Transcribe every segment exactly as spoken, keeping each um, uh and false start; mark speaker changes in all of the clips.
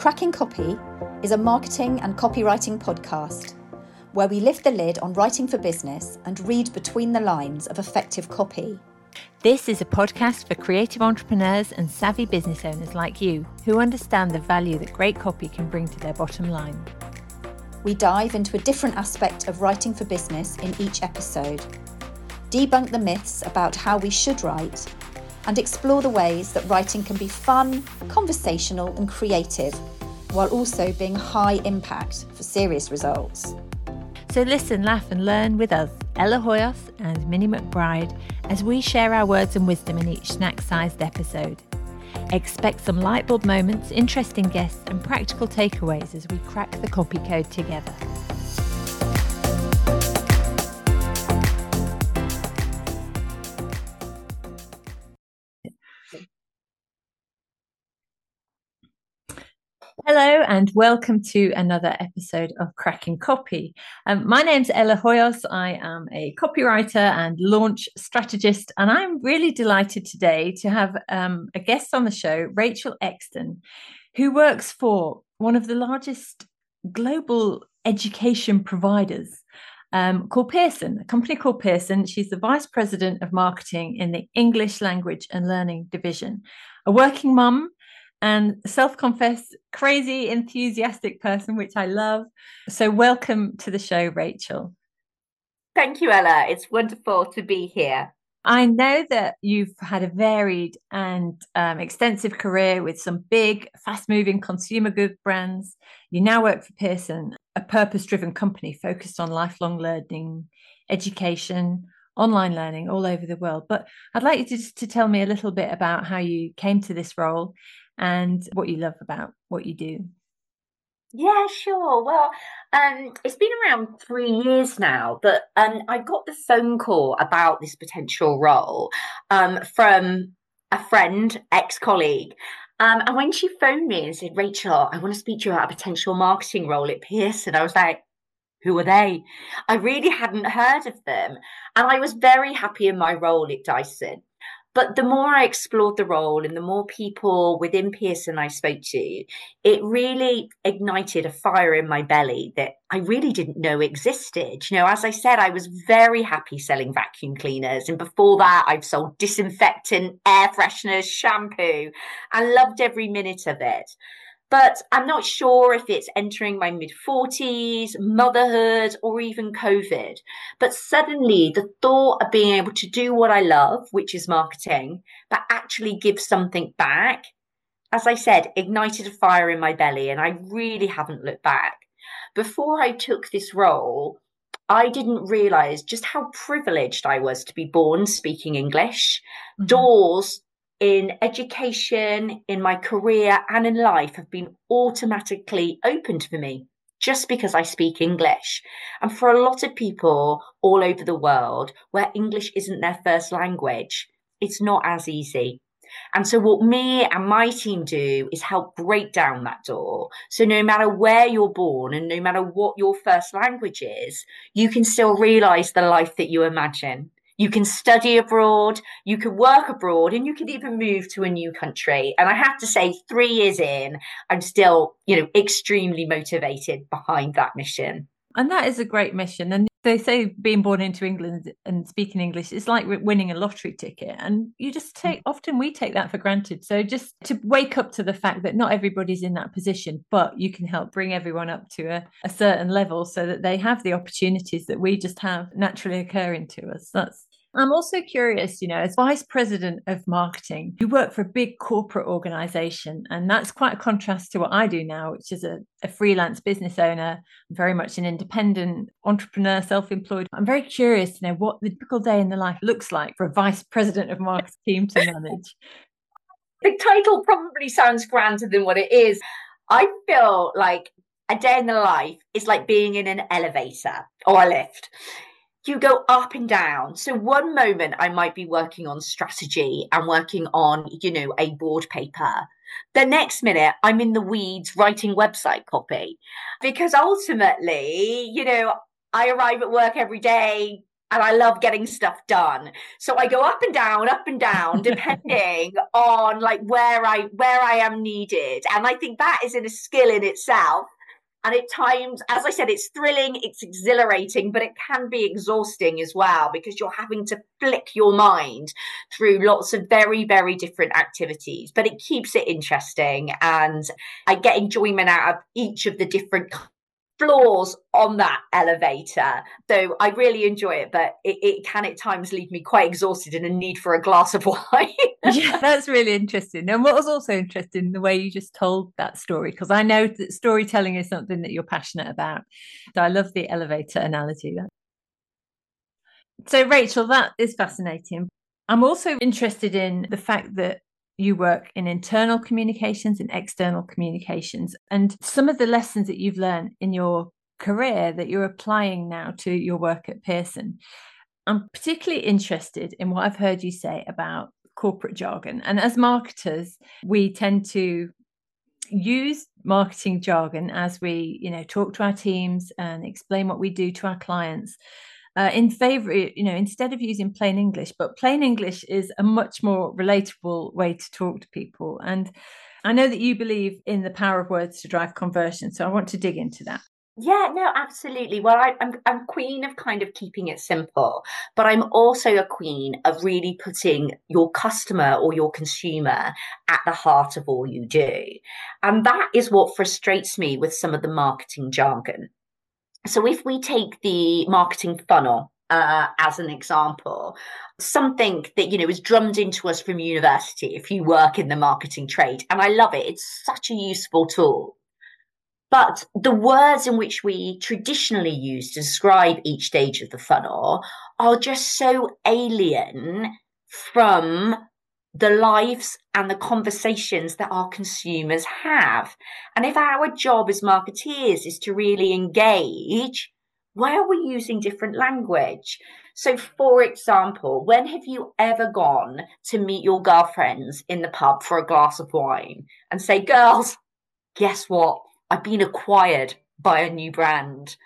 Speaker 1: Cracking Copy is a marketing and copywriting podcast where we lift the lid on writing for business and read between the lines of effective copy.
Speaker 2: This is a podcast for creative entrepreneurs and savvy business owners like you who understand the value that great copy can bring to their bottom line.
Speaker 1: We dive into a different aspect of writing for business in each episode, debunk the myths about how we should write, and explore the ways that writing can be fun, conversational and creative, while also being high impact for serious results.
Speaker 2: So listen, laugh and learn with us, Ella Hoyos and Minnie McBride, as we share our words and wisdom in each snack-sized episode. Expect some lightbulb moments, interesting guests and practical takeaways as we crack the copy code together. Hello and welcome to another episode of Cracking Copy. Um, my name's Ella Hoyos. I am a copywriter and launch strategist, and I'm really delighted today to have um, a guest on the show, Rachel Exton, who works for one of the largest global education providers um, called Pearson, a company called Pearson. She's the Vice President of Marketing in the English Language and Learning Division, a working mum, and self-confessed crazy enthusiastic person, which I love. So welcome to the show, Rachel.
Speaker 3: Thank you, Ella. It's wonderful to be here.
Speaker 2: I know that you've had a varied and um, extensive career with some big, fast-moving consumer goods brands. You now work for Pearson, a purpose-driven company focused on lifelong learning, education, online learning all over the world. But I'd like you to just to tell me a little bit about how you came to this role and what you love about what you do.
Speaker 3: Yeah, sure. Well, um, it's been around three years now, but um, I got the phone call about this potential role um, from a friend, ex-colleague. Um, and when she phoned me and said, Rachel, I want to speak to you about a potential marketing role at Pearson, I was like, who are they? I really hadn't heard of them. And I was very happy in my role at Dyson. But the more I explored the role and the more people within Pearson I spoke to, it really ignited a fire in my belly that I really didn't know existed. You know, as I said, I was very happy selling vacuum cleaners. And before that, I've sold disinfectant, air fresheners, shampoo, and loved every minute of it. But I'm not sure if it's entering my mid-forties, motherhood, or even COVID. But suddenly the thought of being able to do what I love, which is marketing, but actually give something back, as I said, ignited a fire in my belly, and I really haven't looked back. Before I took this role, I didn't realize just how privileged I was to be born speaking English. Mm-hmm. Doors in education, in my career and in life have been automatically opened for me just because I speak English. And for a lot of people all over the world where English isn't their first language, it's not as easy. And so what me and my team do is help break down that door. So no matter where you're born and no matter what your first language is, you can still realize the life that you imagine. You can study abroad, you can work abroad, and you can even move to a new country. And I have to say, three years in, I'm still, you know, extremely motivated behind that mission.
Speaker 2: And that is a great mission. And they say being born into England and speaking English is like winning a lottery ticket. And you just take, often we take that for granted. So just to wake up to the fact that not everybody's in that position, but you can help bring everyone up to a, a certain level so that they have the opportunities that we just have naturally occurring to us. That's I'm also curious, you know, as Vice President of Marketing, you work for a big corporate organization, and that's quite a contrast to what I do now, which is a, a freelance business owner, I'm very much an independent entrepreneur, self-employed. I'm very curious to know what the typical day in the life looks like for a Vice President of Marketing to manage.
Speaker 3: The title probably sounds grander than what it is. I feel like a day in the life is like being in an elevator or a lift. You go up and down. So one moment I might be working on strategy and working on, you know, a board paper. The next minute I'm in the weeds writing website copy, because ultimately, you know, I arrive at work every day and I love getting stuff done. So I go up and down, up and down, depending on like where I where I am needed. And I think that is in a skill in itself. And at times, as I said, it's thrilling, it's exhilarating, but it can be exhausting as well, because you're having to flick your mind through lots of very, very different activities. But it keeps it interesting, and I get enjoyment out of each of the different floors on that elevator. So I really enjoy it, but it, it can at times leave me quite exhausted and a need for a glass of wine.
Speaker 2: Yeah, that's really interesting. And what was also interesting, the way you just told that story, because I know that storytelling is something that you're passionate about. So I love the elevator analogy. So Rachel, that is fascinating. I'm also interested in the fact that you work in internal communications and external communications, and some of the lessons that you've learned in your career that you're applying now to your work at Pearson. I'm particularly interested in what I've heard you say about corporate jargon. And as marketers, we tend to use marketing jargon as we, you know, talk to our teams and explain what we do to our clients. Uh, in favor, you know, instead of using plain English, but plain English is a much more relatable way to talk to people. And I know that you believe in the power of words to drive conversion. So I want to dig into that.
Speaker 3: Yeah, no, absolutely. Well, I, I'm I'm queen of kind of keeping it simple, but I'm also a queen of really putting your customer or your consumer at the heart of all you do. And that is what frustrates me with some of the marketing jargon. So if we take the marketing funnel uh, as an example, something that, you know, is drummed into us from university if you work in the marketing trade, and I love it. It's such a useful tool. But the words in which we traditionally use to describe each stage of the funnel are just so alien from the lives and the conversations that our consumers have. And if our job as marketeers is to really engage, why are we using different language? So, for example, when have you ever gone to meet your girlfriends in the pub for a glass of wine and say, girls, guess what? I've been acquired by a new brand.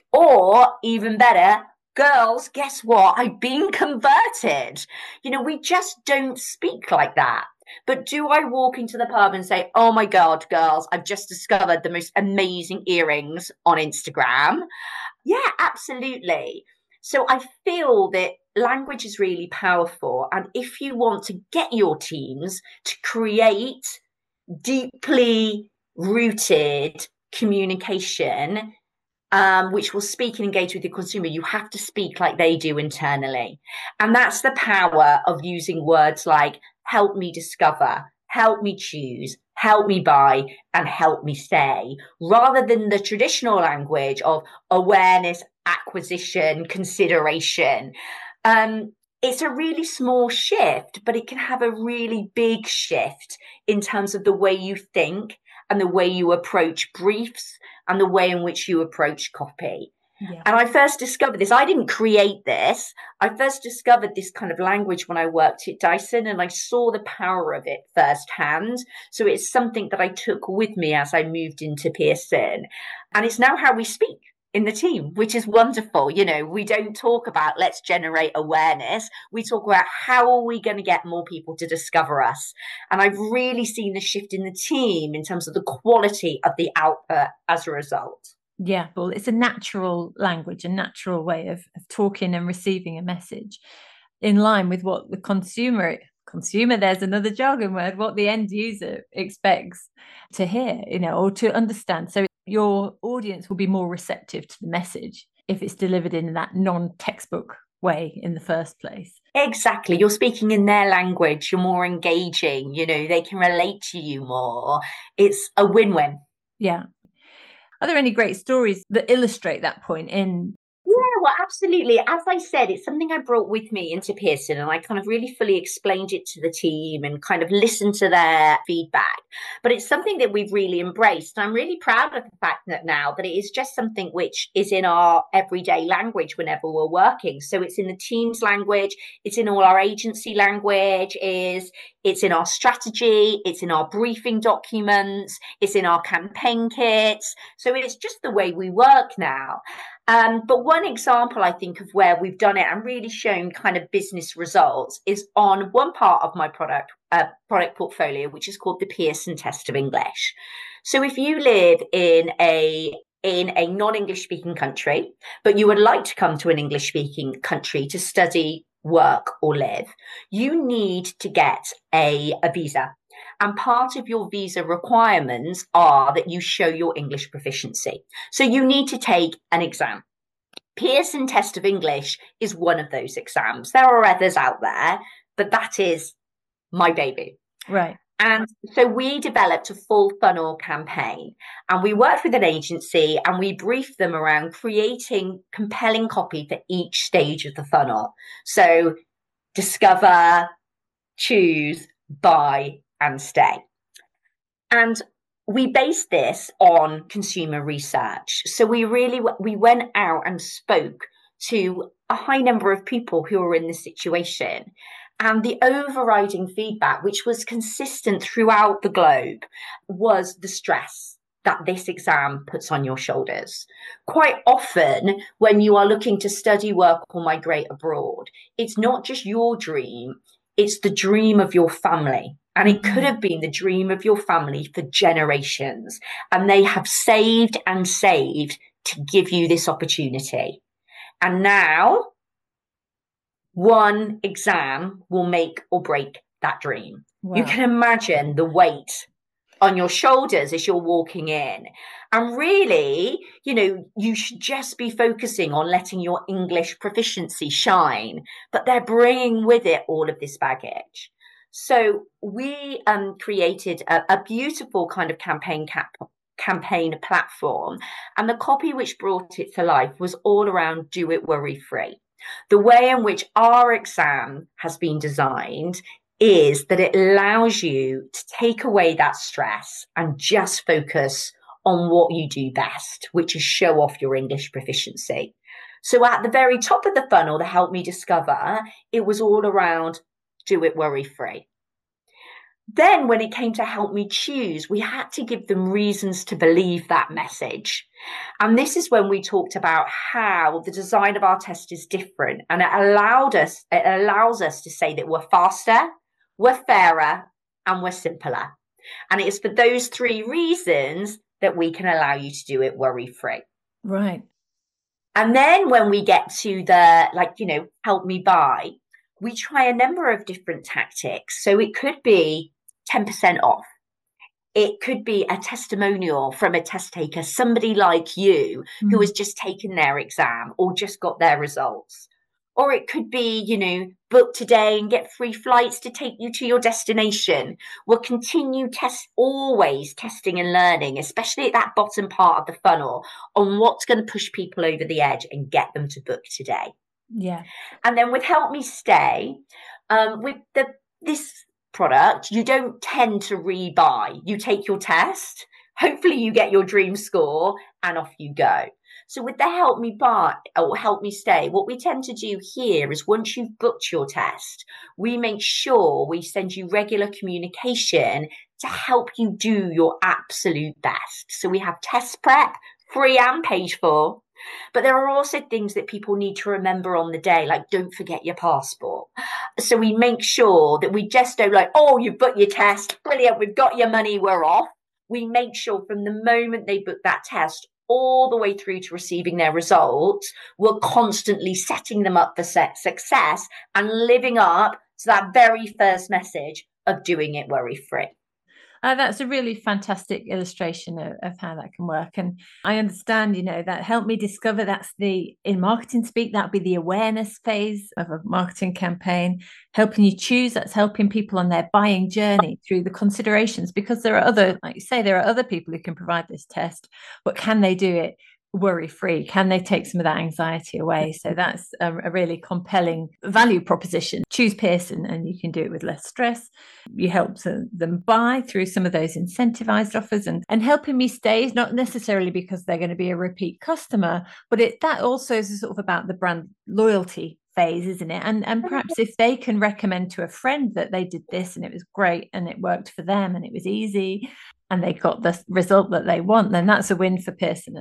Speaker 3: Or even better, girls, guess what? I've been converted. You know, we just don't speak like that. But do I walk into the pub and say, oh my God, girls, I've just discovered the most amazing earrings on Instagram? Yeah, absolutely. So I feel that language is really powerful. And if you want to get your teams to create deeply rooted communication, Um, which will speak and engage with the consumer, you have to speak like they do internally. And that's the power of using words like help me discover, help me choose, help me buy, and help me stay, rather than the traditional language of awareness, acquisition, consideration. Um, it's a really small shift, but it can have a really big shift in terms of the way you think and the way you approach briefs and the way in which you approach copy. Yeah. And I first discovered this. I didn't create this. I first discovered this kind of language when I worked at Dyson, and I saw the power of it firsthand. So it's something that I took with me as I moved into Pearson. And it's now how we speak in the team, which is wonderful. You know, we don't talk about let's generate awareness. We talk about how are we going to get more people to discover us. And I've really seen the shift in the team in terms of the quality of the output as a result.
Speaker 2: Yeah, well, it's a natural language, a natural way of, of talking and receiving a message in line with what the consumer, consumer, there's another jargon word, what the end user expects to hear, you know, or to understand. So your audience will be more receptive to the message if it's delivered in that non-textbook way in the first place.
Speaker 3: Exactly. You're speaking in their language. You're more engaging. You know, they can relate to you more. It's a win-win.
Speaker 2: Yeah. Are there any great stories that illustrate that point in?
Speaker 3: Yeah, well, absolutely. As I said, it's something I brought with me into Pearson, and I kind of really fully explained it to the team and kind of listened to their feedback. But it's something that we've really embraced. And I'm really proud of the fact that now that it is just something which is in our everyday language whenever we're working. So it's in the team's language, it's in all our agency language, is it's in our strategy, it's in our briefing documents, it's in our campaign kits. So it's just the way we work now. Um, but one example, I think, of where we've done it and really shown kind of business results is on one part of my product uh, product portfolio, which is called the Pearson Test of English. So if you live in a in a non-English speaking country, but you would like to come to an English speaking country to study, work, or live, you need to get a, a visa. And part of your visa requirements are that you show your English proficiency. So you need to take an exam. Pearson Test of English is one of those exams. There are others out there, but that is my baby.
Speaker 2: Right.
Speaker 3: And so we developed a full funnel campaign, and we worked with an agency and we briefed them around creating compelling copy for each stage of the funnel. So discover, choose, buy, and stay. And we based this on consumer research. So we really, we went out and spoke to a high number of people who were in this situation. And the overriding feedback, which was consistent throughout the globe, was the stress that this exam puts on your shoulders. Quite often, when you are looking to study, work, or migrate abroad, it's not just your dream, it's the dream of your family. And it could have been the dream of your family for generations. And they have saved and saved to give you this opportunity. And now, one exam will make or break that dream. Wow. You can imagine the weight on your shoulders as you're walking in. And really, you know, you should just be focusing on letting your English proficiency shine, but they're bringing with it all of this baggage. So we um, created a, a beautiful kind of campaign cap campaign platform, and the copy which brought it to life was all around do it worry free. The way in which our exam has been designed is that it allows you to take away that stress and just focus on what you do best, which is show off your English proficiency. So at the very top of the funnel, the Help Me Discover, it was all around do it worry free. Then when it came to Help Me Choose, we had to give them reasons to believe that message. And this is when we talked about how the design of our test is different. And it allowed us, it allows us to say that we're faster, we're fairer, and we're simpler. And it is for those three reasons that we can allow you to do it worry-free.
Speaker 2: Right.
Speaker 3: And then when we get to the, like, you know, Help Me Buy, we try a number of different tactics. So it could be ten percent off. It could be a testimonial from a test taker, somebody like you mm. who has just taken their exam or just got their results. Or it could be, you know, book today and get free flights to take you to your destination. We'll continue test, always testing and learning, especially at that bottom part of the funnel, on what's going to push people over the edge and get them to book today.
Speaker 2: Yeah.
Speaker 3: And then with Help Me Stay, um, with the this product, you don't tend to rebuy. You take your test, hopefully you get your dream score, and off you go. So with the Help Me Buy or Help Me Stay, what we tend to do here is once you've booked your test, we make sure we send you regular communication to help you do your absolute best. So we have test prep, free and paid for. But there are also things that people need to remember on the day, like don't forget your passport. So we make sure that we just don't like, oh, you booked your test, brilliant, we've got your money, we're off. We make sure from the moment they book that test all the way through to receiving their results, we're constantly setting them up for success and living up to that very first message of doing it worry-free.
Speaker 2: Uh, that's a really fantastic illustration of, of how that can work. And I understand, you know, that Help Me Discover, that's the, in marketing speak, that would be the awareness phase of a marketing campaign. Helping You Choose, that's helping people on their buying journey through the considerations, because there are other, like you say, there are other people who can provide this test, but can they do it worry-free? Can they take some of that anxiety away? So that's a, a really compelling value proposition. Choose Pearson and you can do it with less stress. You help them buy through some of those incentivized offers, and, and Helping Me Stay is not necessarily because they're going to be a repeat customer, but it that also is sort of about the brand loyalty phase, isn't it? And and perhaps if they can recommend to a friend that they did this and it was great and it worked for them and it was easy and they got the result that they want, then that's a win for Pearson as well.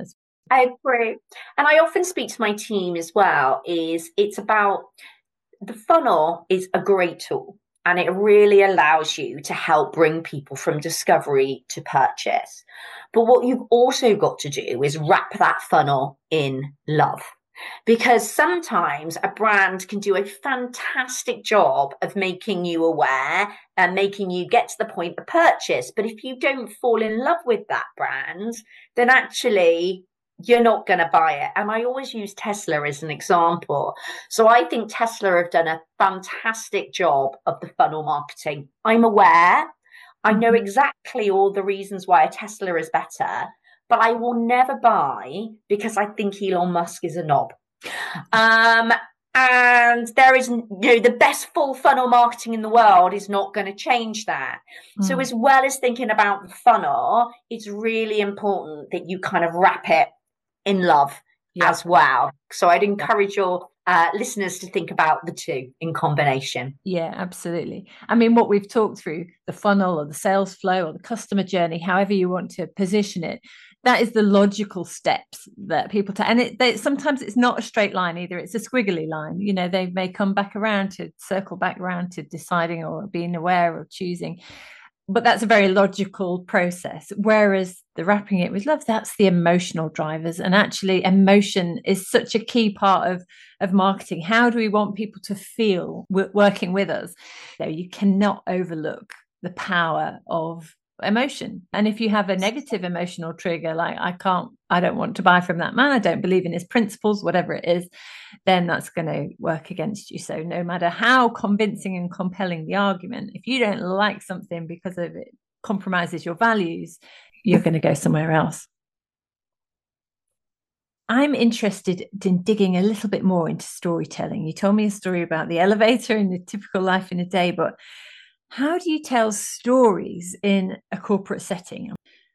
Speaker 3: I agree. And I often speak to my team as well, is it's about the funnel is a great tool and it really allows you to help bring people from discovery to purchase. But what you've also got to do is wrap that funnel in love. Because sometimes a brand can do a fantastic job of making you aware and making you get to the point of purchase. But if you don't fall in love with that brand, then actually you're not going to buy it. And I always use Tesla as an example. So I think Tesla have done a fantastic job of the funnel marketing. I'm aware, I know exactly all the reasons why a Tesla is better, but I will never buy because I think Elon Musk is a knob. Um, and there is, you know, the best full funnel marketing in the world is not going to change that. Mm. So as well as thinking about the funnel, it's really important that you kind of wrap it in love yeah. as well. So I'd encourage your uh, listeners to think about the two in combination.
Speaker 2: Yeah, absolutely. I mean, what we've talked through, the funnel or the sales flow or the customer journey, however you want to position it, that is the logical steps that people take. And it, they, sometimes it's not a straight line either. It's a squiggly line. You know, they may come back around to circle back around to deciding or being aware or choosing. But that's a very logical process. Whereas the wrapping it with love, that's the emotional drivers. And actually emotion is such a key part of, of marketing. How do we want people to feel w- working with us? You know, you cannot overlook the power of emotion. And if you have a negative emotional trigger, like I can't, I don't want to buy from that man, I don't believe in his principles, whatever it is, then that's going to work against you. So no matter how convincing and compelling the argument, if you don't like something because of it compromises your values, you're going to go somewhere else. I'm interested in digging a little bit more into storytelling. You told me a story about the elevator and the typical life in a day, but how do you tell stories in a corporate setting?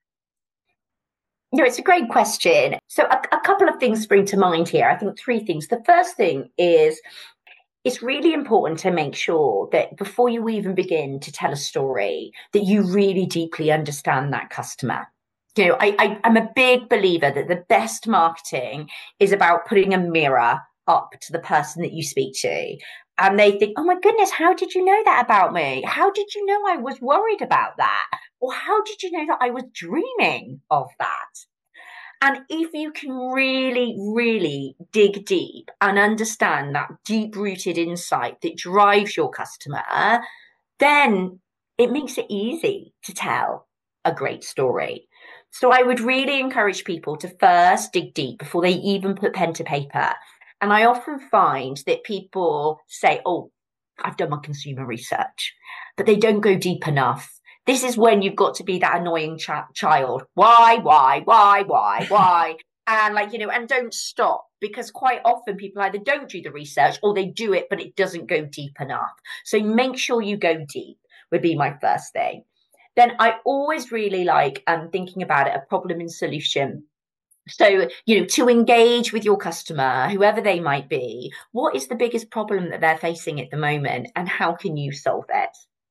Speaker 3: No, it's a great question. So a, a couple of things spring to mind here. I think three things. The first thing is it's really important to make sure that before you even begin to tell a story, that you really deeply understand that customer. You know, I, I, I'm a big believer that the best marketing is about putting a mirror up to the person that you speak to. And they think, oh my goodness, how did you know that about me? How did you know I was worried about that? Or how did you know that I was dreaming of that? And if you can really, really dig deep and understand that deep-rooted insight that drives your customer, then it makes it easy to tell a great story. So I would really encourage people to first dig deep before they even put pen to paper. And I often find that people say, oh, I've done my consumer research, but they don't go deep enough. This is when you've got to be that annoying ch- child. Why, why, why, why, why? And like, you know, and don't stop, because quite often people either don't do the research or they do it, but it doesn't go deep enough. So make sure you go deep would be my first thing. Then I always really like um, thinking about it, a problem and solution. So, you know, to engage with your customer, whoever they might be, what is the biggest problem that they're facing at the moment and how can you solve it?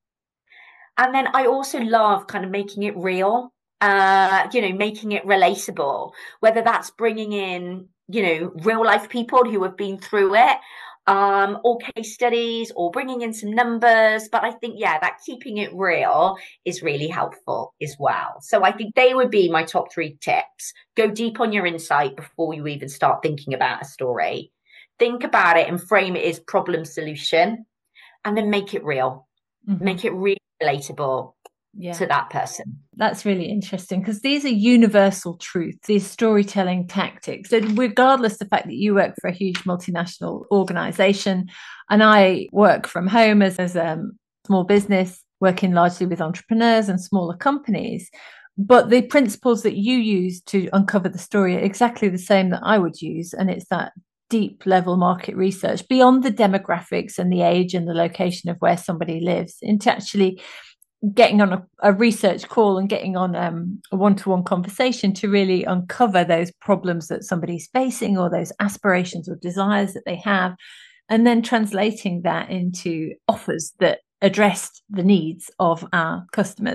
Speaker 3: And then I also love kind of making it real, uh, you know, making it relatable, whether that's bringing in, you know, real life people who have been through it, um, or case studies or bringing in some numbers. But I think, yeah, that keeping it real is really helpful as well. So I think they would be my top three tips. Go deep on your insight before you even start thinking about a story. Think about it and frame it as problem solution, and then make it real. Mm-hmm. Make it really relatable yeah. to that person.
Speaker 2: That's really interesting, because these are universal truths, these storytelling tactics. So regardless of the fact that you work for a huge multinational organization and I work from home as, as a small business, working largely with entrepreneurs and smaller companies, but the principles that you use to uncover the story are exactly the same that I would use. And it's that deep level market research beyond the demographics and the age and the location of where somebody lives, into actually getting on a, a research call and getting on um, a one-to-one conversation to really uncover those problems that somebody's facing or those aspirations or desires that they have, and then translating that into offers that address the needs of our customers.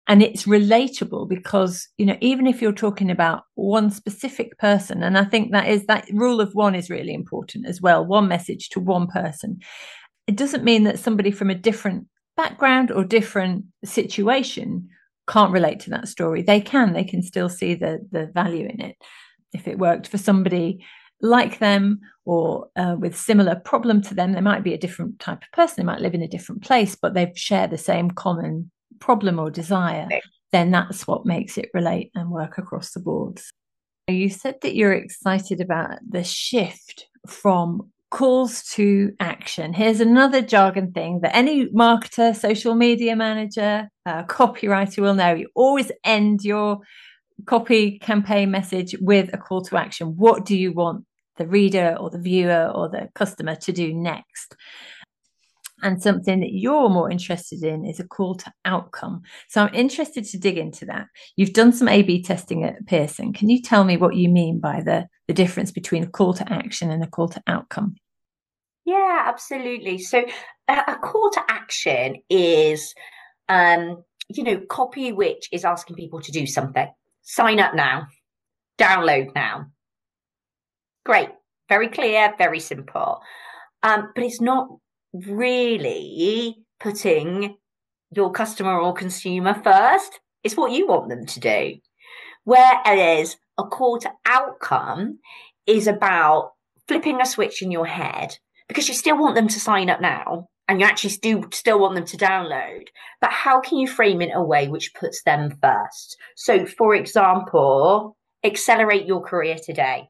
Speaker 2: And it's relatable because, you know, even if you're talking about one specific person, and I think that is that rule of one is really important as well, one message to one person. It doesn't mean that somebody from a different background or different situation can't relate to that story. They can, they can still see the, the value in it. If it worked for somebody like them or uh, with similar problem to them, they might be a different type of person. They might live in a different place, but they share the same common problem or desire. Then that's what makes it relate and work across the boards. You said that you're excited about the shift from calls to action. Here's another jargon thing that any marketer, social media manager, uh, copywriter will know. You always end your copy campaign message with a call to action. What do you want the reader or the viewer or the customer to do next? And something that you're more interested in is a call to outcome. So I'm interested to dig into that. You've done some A B testing at Pearson. Can you tell me what you mean by the, the difference between a call to action and a call to outcome?
Speaker 3: Yeah, absolutely. So uh, a call to action is, um, you know, copy which is asking people to do something. Sign up now. Download now. Great. Very clear, very simple. Um, but it's not really putting your customer or consumer first. It's what you want them to do. Whereas a call to outcome is about flipping a switch in your head, because you still want them to sign up now and you actually do still want them to download. But how can you frame it in a way which puts them first? So, for example, accelerate your career today.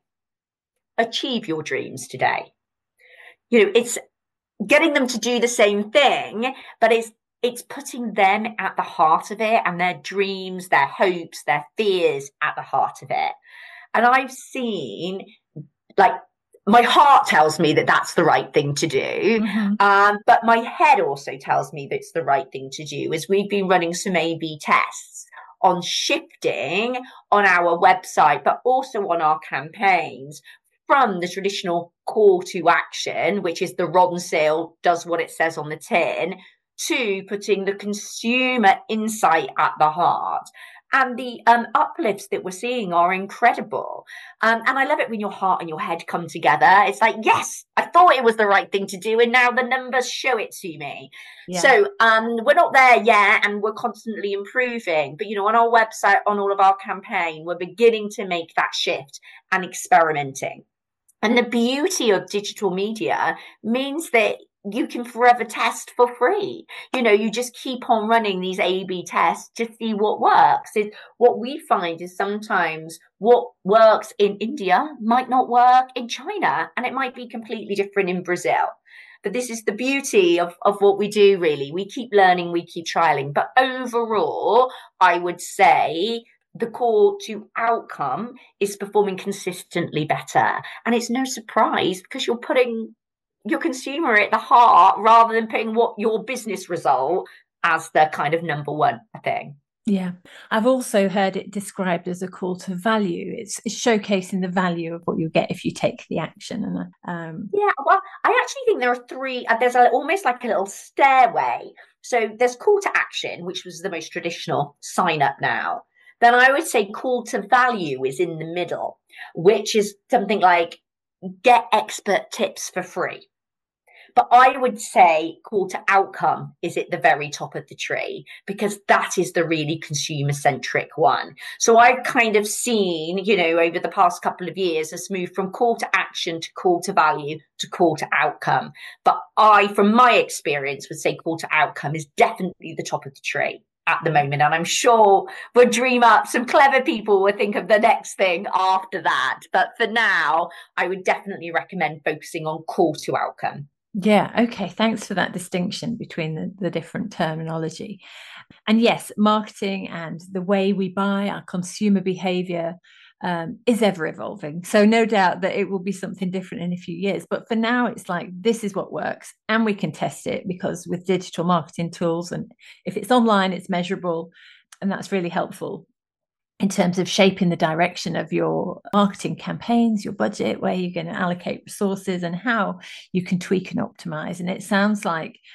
Speaker 3: Achieve your dreams today. You know, it's getting them to do the same thing, but it's it's putting them at the heart of it and their dreams, their hopes, their fears at the heart of it. And I've seen, like, my heart tells me that that's the right thing to do. Mm-hmm. Um, but my head also tells me that it's the right thing to do, as we've been running some A B tests on shifting on our website, but also on our campaigns, from the traditional call to action, which is the Ronseal does what it says on the tin, to putting the consumer insight at the heart. And the um, uplifts that we're seeing are incredible. Um, and I love it when your heart and your head come together. It's like, yes, I thought it was the right thing to do, and now the numbers show it to me. Yeah. So um, we're not there yet, and we're constantly improving. But, you know, on our website, on all of our campaign, we're beginning to make that shift and experimenting. And the beauty of digital media means that you can forever test for free. You know, you just keep on running these A B tests to see what works. It's, what we find is sometimes what works in India might not work in China, and it might be completely different in Brazil. But this is the beauty of, of what we do, really. We keep learning, we keep trialing. But overall, I would say the call to outcome is performing consistently better. And it's no surprise, because you're putting your consumer at the heart rather than putting what your business result as the kind of number one thing.
Speaker 2: Yeah. I've also heard it described as a call to value. It's, it's showcasing the value of what you get if you take the action. And um
Speaker 3: yeah, well, I actually think there are three, uh, there's a, almost like a little stairway. So there's call to action, which was the most traditional, sign up now. Then I would say call to value is in the middle, which is something like get expert tips for free. But I would say call to outcome is at the very top of the tree, because that is the really consumer centric one. So I've kind of seen, you know, over the past couple of years, us move from call to action to call to value to call to outcome. But I, from my experience, would say call to outcome is definitely the top of the tree at the moment. And I'm sure we'll dream up, some clever people will think of the next thing after that. But for now, I would definitely recommend focusing on call to outcome.
Speaker 2: Yeah, okay. Thanks for that distinction between the, the different terminology. And yes, marketing and the way we buy, our consumer behavior um, is ever evolving. So no doubt that it will be something different in a few years. But for now, it's like, this is what works, and we can test it, because with digital marketing tools, and if it's online, it's measurable, and that's really helpful in terms of shaping the direction of your marketing campaigns, your budget, where you're going to allocate resources, and how you can tweak and optimize. And it sounds like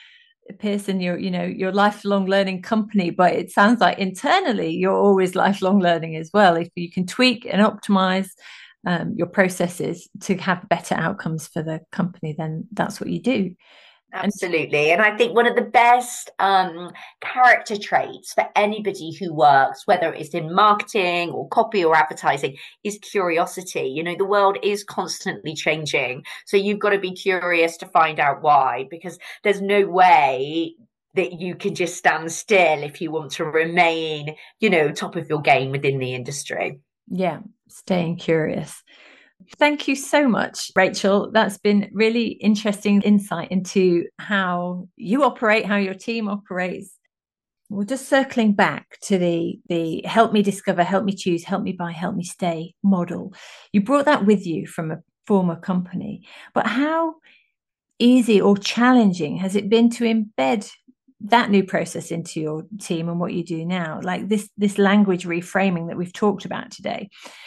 Speaker 2: Pearson, you're, you know, your lifelong learning company, but it sounds like internally you're always lifelong learning as well. If you can tweak and optimize um, your processes to have better outcomes for the company, then that's what you do.
Speaker 3: Absolutely. And I think one of the best um, character traits for anybody who works, whether it's in marketing or copy or advertising, is curiosity. You know, the world is constantly changing. So you've got to be curious to find out why, because there's no way that you can just stand still if you want to remain, you know, top of your game within the industry.
Speaker 2: Yeah, staying curious. Thank you so much, Rachel. That's been really interesting insight into how you operate, how your team operates. Well, just circling back to the, the help me discover, help me choose, help me buy, help me stay model. You brought that with you from a former company, but how easy or challenging has it been to embed that new process into your team and what you do now? Like this, this language reframing that we've talked about today.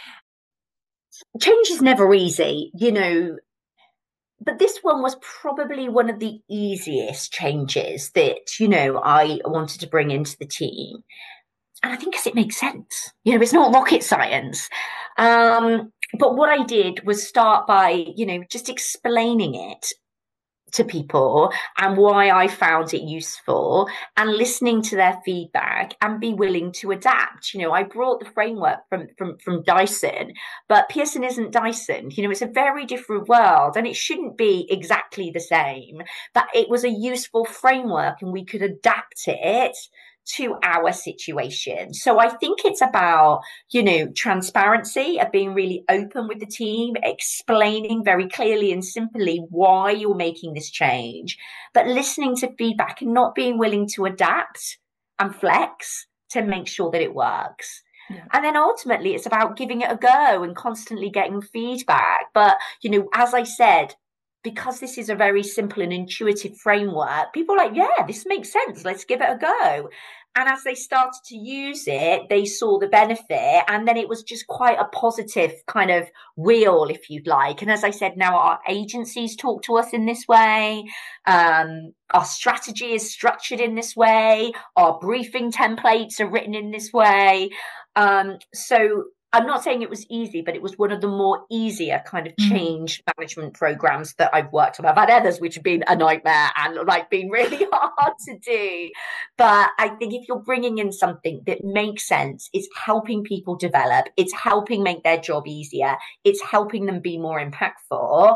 Speaker 3: Change is never easy, you know, but this one was probably one of the easiest changes that, you know, I wanted to bring into the team. And I think because it makes sense, you know, it's not rocket science. Um, but what I did was start by, you know, just explaining it to people and why I found it useful and listening to their feedback and be willing to adapt. You know, I brought the framework from, from, from Dyson, but Pearson isn't Dyson. You know, it's a very different world and it shouldn't be exactly the same, but it was a useful framework and we could adapt it to our situation. So I think it's about, you know, transparency, of being really open with the team, explaining very clearly and simply why you're making this change, but listening to feedback and not being willing to adapt and flex to make sure that it works. Yeah. And then ultimately it's about giving it a go and constantly getting feedback. But, you know, as I said, because this is a very simple and intuitive framework, people are like, yeah, this makes sense. Let's give it a go. And as they started to use it, they saw the benefit. And then it was just quite a positive kind of wheel, if you'd like. And as I said, now our agencies talk to us in this way. Um, our strategy is structured in this way. Our briefing templates are written in this way. Um, so I'm not saying it was easy, but it was one of the more easier kind of change mm. management programs that I've worked on. I've had others which have been a nightmare and like been really hard to do. But I think if you're bringing in something that makes sense, it's helping people develop, it's helping make their job easier, it's helping them be more impactful,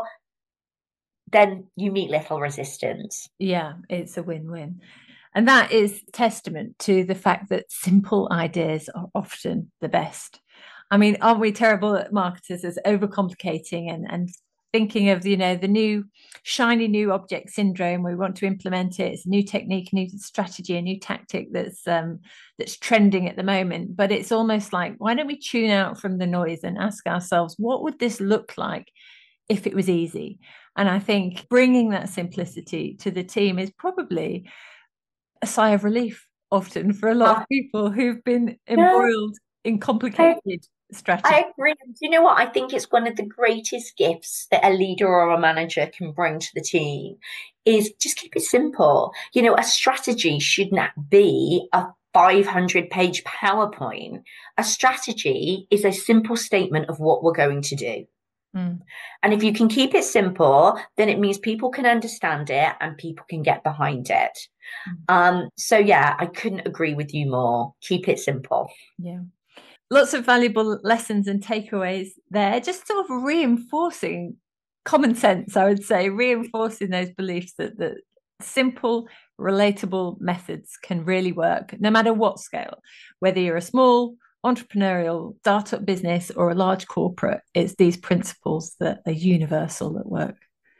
Speaker 3: then you meet little resistance.
Speaker 2: Yeah, it's a win-win. And that is testament to the fact that simple ideas are often the best. I mean, aren't we terrible at marketers as overcomplicating and, and thinking of, you know, the new shiny new object syndrome? We want to implement it. It's a new technique, a new strategy, a new tactic that's um, that's trending at the moment. But it's almost like, why don't we tune out from the noise and ask ourselves, what would this look like if it was easy? And I think bringing that simplicity to the team is probably a sigh of relief often for a lot of people who've been embroiled yeah. in complicated strategy.
Speaker 3: I agree. Do you know what? I think it's one of the greatest gifts that a leader or a manager can bring to the team is just keep it simple. You know, a strategy should not be a five hundred page PowerPoint. A strategy is a simple statement of what we're going to do. Mm. And if you can keep it simple, then it means people can understand it and people can get behind it. Mm. Um, so yeah, I couldn't agree with you more. Keep it simple.
Speaker 2: Yeah. Lots of valuable lessons and takeaways there, just sort of reinforcing common sense, I would say, reinforcing those beliefs that, that simple, relatable methods can really work, no matter what scale, whether you're a small entrepreneurial startup business or a large corporate. It's these principles that are universal that work.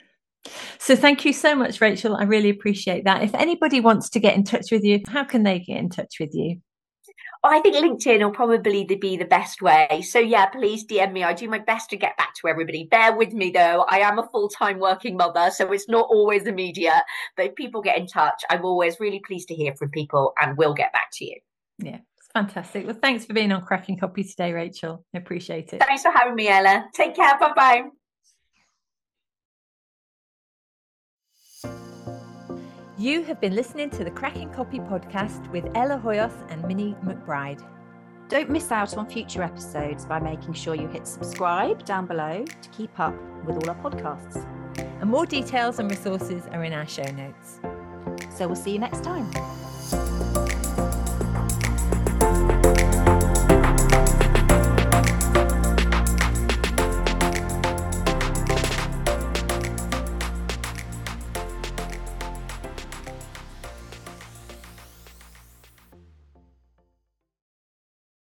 Speaker 2: So thank you so much, Rachel. I really appreciate that. If anybody wants to get in touch with you, how can they get in touch with you?
Speaker 3: I think LinkedIn will probably be the best way. So yeah, please D M me. I do my best to get back to everybody. Bear with me though. I am a full-time working mother, so it's not always immediate. But if people get in touch, I'm always really pleased to hear from people and we'll get back to you.
Speaker 2: Yeah, it's fantastic. Well, thanks for being on Cracking Copy today, Rachel. I appreciate it.
Speaker 3: Thanks for having me, Ella. Take care. Bye-bye.
Speaker 2: You have been listening to the Cracking Copy podcast with Ella Hoyos and Minnie McBride.
Speaker 1: Don't miss out on future episodes by making sure you hit subscribe down below to keep up with all our podcasts.
Speaker 2: And more details and resources are in our show notes.
Speaker 1: So we'll see you next time.